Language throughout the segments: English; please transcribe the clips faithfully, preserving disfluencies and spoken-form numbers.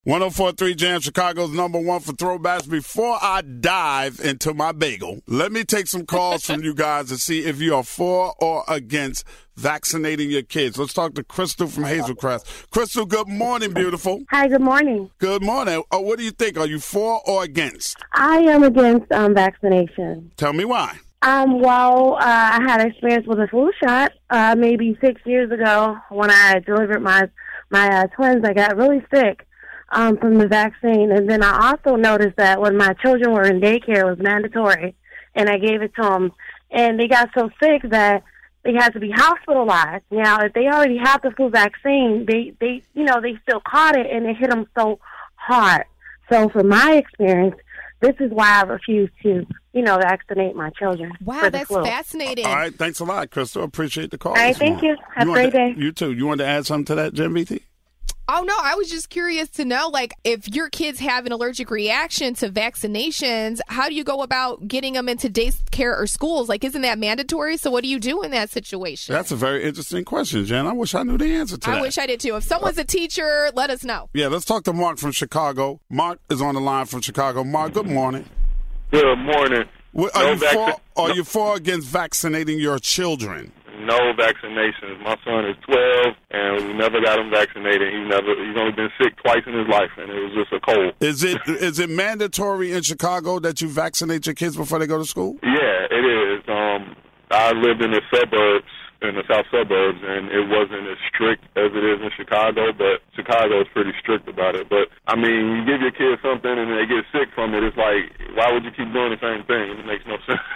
one oh four point three Jam, Chicago's number one for throwbacks. Before I dive into my bagel, let me take some calls from you guys to see if you are for or against vaccinating your kids. Let's talk to Crystal from Hazelcrest. Crystal, good morning, beautiful. Hi, good morning. Good morning. Oh, what do you think? Are you for or against? I am against um, vaccination. Tell me why. Um, well, uh, I had experience with a flu shot uh, maybe six years ago when I delivered my my uh, twins. I got really sick um, from the vaccine, and then I also noticed that when my children were in daycare, it was mandatory, and I gave it to them, and they got so sick that they had to be hospitalized. Now, if they already have the flu vaccine, they, they you know, they still caught it, and it hit them so hard. So, from my experience, this is why I refuse to, you know, vaccinate my children. Wow, for the that's flu. fascinating. All right, thanks a lot, Crystal. Appreciate the call. All right, this thank morning. you. Have You a great want to- day. You too. You want to add something to that, Jim B T? Oh, no, I was just curious to know, like, if your kids have an allergic reaction to vaccinations, how do you go about getting them into daycare or schools? Like, isn't that mandatory? So what do you do in that situation? That's a very interesting question, Jen. I wish I knew the answer to I that. wish I did, too. If someone's a teacher, let us know. Yeah, let's talk to Mark from Chicago. Mark is on the line from Chicago. Mark, good morning. Good morning. What, are, No you vaccine- for, are no- you for or against vaccinating your children? No vaccinations. My son is twelve, and we never got him vaccinated. He never. He's only been sick twice in his life, and it was just a cold. Is it is it mandatory in Chicago that you vaccinate your kids before they go to school? Yeah, it is. Um, I lived in the suburbs, in the south suburbs, and it wasn't as strict as it is in Chicago, but Chicago is pretty strict about it. But, I mean, you give your kids something and they get sick from it, it's like, why would you keep doing the same thing? It makes no sense.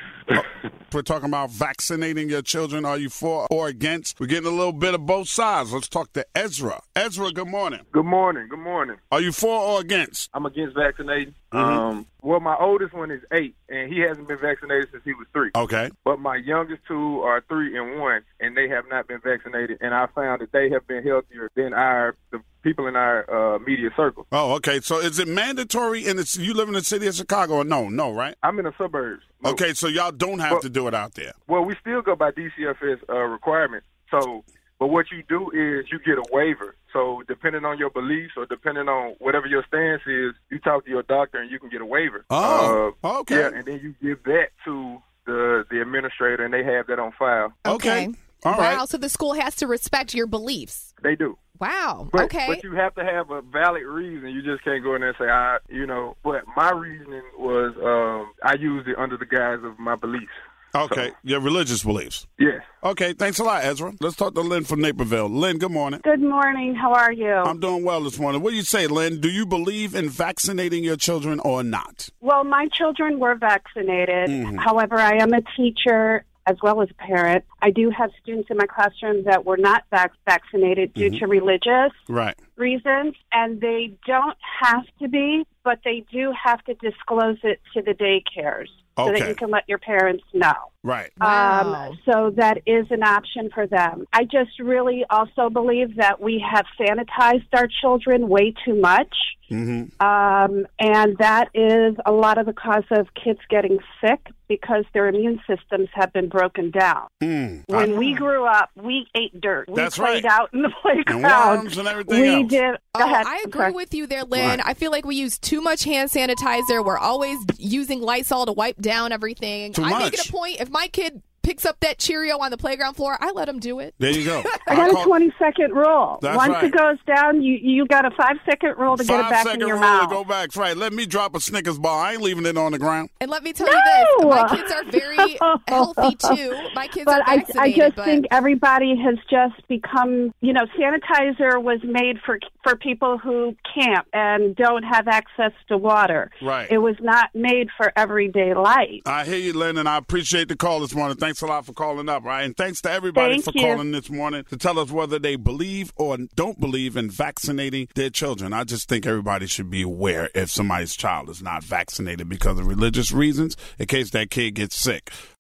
We're talking about vaccinating your children. Are you for or against? We're getting a little bit of both sides. Let's talk to Ezra. Ezra, good morning. Good morning. Good morning. Are you for or against? I'm against vaccinating. Mhm. Um, well, my oldest one is eight, and he hasn't been vaccinated since he was three. Okay. But my youngest two are three and one, and they have not been vaccinated. And I found that they have been healthier than our the people in our uh, media circle. Oh, okay. So is it mandatory in the, you live in the city of Chicago or no? No, right? I'm in the suburbs. No. Okay, so y'all don't have Well- to do it out there. Well, we still go by D C F S uh, requirements. So, but what you do is you get a waiver. So, depending on your beliefs or depending on whatever your stance is, you talk to your doctor and you can get a waiver. Oh, Uh, okay. Yeah, and then you give that to the the administrator, and they have that on file. Okay. All wow, right. so the school has to respect your beliefs. They do. Wow, But, okay. but you have to have a valid reason. You just can't go in there and say, I, you know. But my reasoning was um, I used it under the guise of my beliefs. Okay, So, your religious beliefs. yes. Okay, thanks a lot, Ezra. Let's talk to Lynn from Naperville. Lynn, good morning. Good morning. How are you? I'm doing well this morning. What do you say, Lynn? Do you believe in vaccinating your children or not? Well, my children were vaccinated. Mhm. However, I am a teacher as well as a parent. I do have students in my classroom that were not vac- vaccinated due Mhm. to religious Right. reasons, and they don't have to be, but they do have to disclose it to the daycares so Okay. that you can let your parents know. Right. Wow. Um, so that is an option for them. I just really also believe that we have sanitized our children way too much. Mm-hmm. Um, and that is a lot of the cause of kids getting sick because their immune systems have been broken down. Mm. When we grew up, we ate dirt. We That's played right. out in the And playground. worms and everything We else. did. Go Oh, ahead. I I'm agree sorry. with you there, Lynn. Right. I feel like we use too much hand sanitizer. We're always using Lysol to wipe down everything. Too I make much. it a point, if my kid picks up that Cheerio on the playground floor, I let him do it. There you go. I got call- a twenty-second rule. That's Once right. it goes down, you you got a five-second rule to get it Five back second in your rule mouth. to go back. That's right. Let me drop a Snickers bar. I ain't leaving it on the ground. And let me tell you this, No! my kids are very healthy too. My kids But are I, vaccinated. I just but think everybody has just become, you know, sanitizer was made for for people who camp and don't have access to water. Right. It was not made for everyday life. I hear you, Lynn, and I appreciate the call this morning. Thanks a lot for calling up, right? And thanks to everybody Thank for you. calling this morning to tell us whether they believe or don't believe in vaccinating their children. I just think everybody should be aware if somebody's child is not vaccinated because of religious reasons in case that kid gets sick.